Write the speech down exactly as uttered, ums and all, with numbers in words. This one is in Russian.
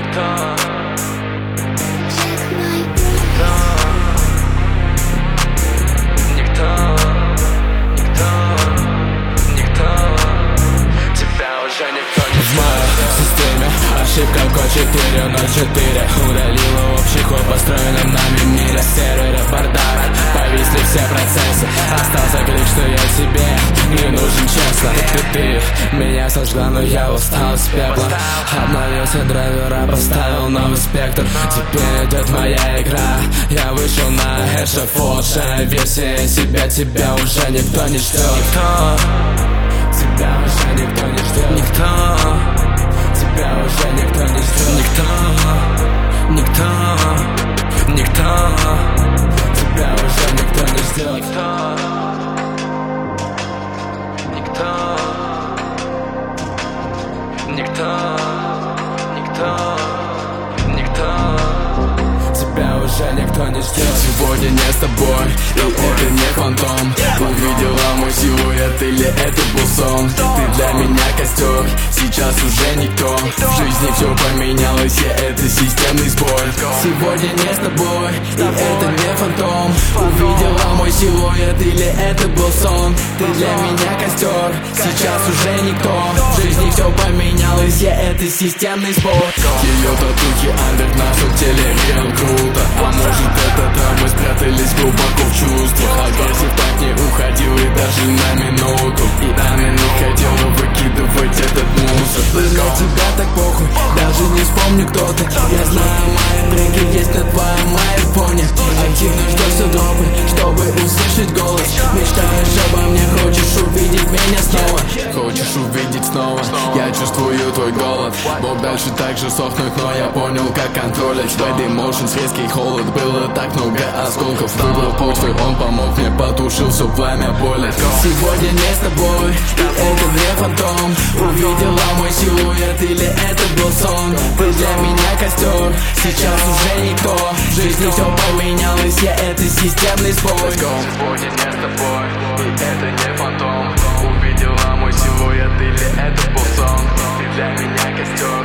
никто. Ошибка код четыре ноль четыре удалила общий ход построенном нами мире. Серверы бардак, повисли все процессы. Остался клик, что я тебе не нужен, честно. Ты, ты меня сожгла, но я устал с пепла. Обновился драйвера, поставил новый спектр. Теперь идет моя игра, я вышел на эшафот. Версия себя, тебя уже никто не ждет. Никто. Тебя уже никто не ждет. Никто. Тебя уже никто не ждет. Никто, никто, никто. Тебя уже никто не ждет. Никто, никто, никто, никто, никто. Тебя уже никто не ждет. Сегодня не с тобой, и это не фантом. Увидела мой силуэт или это был сон? Ты для меня костер, сейчас уже никто. В жизни все поменялось, и это системный сбой. Сегодня не с тобой, и это не фантом. Увидела мой силуэт или это был сон? Ты для меня костер, сейчас уже никто. В жизни все поменялось, и это системный сбой. Ее татухи андер в нашем теле реал круто. А может это там мы спрятались глубоко в чувствах. Агрессив так не уходил и даже на минуту. И на минут хотела выкидывать этот мусор. На тебя так похуй, даже не вспомню кто ты. Я знаю, мои треки есть на твоем айфоне. Активно ждешь дропы, чтобы услышать голос. Мечтаешь обо мне, хочешь увидеть меня снова. Хочешь увидеть снова, я чувствую твой голод. Мог дальше так же сохнуть, но я понял, как контролить. Bad emotions, резкий холод, было так много осколков. Выбрал путь твой, он помог мне, потушил все пламя боли. Сегодня не с тобой, и это не фантом. Увидела мой силуэт или это был сон? Ты для меня костер, сейчас уже никто. В жизни все поменялось, я это системный сбой. Сегодня не с тобой, и это не фантом. Увидела мой силуэт или это был сон? Ты для меня костер.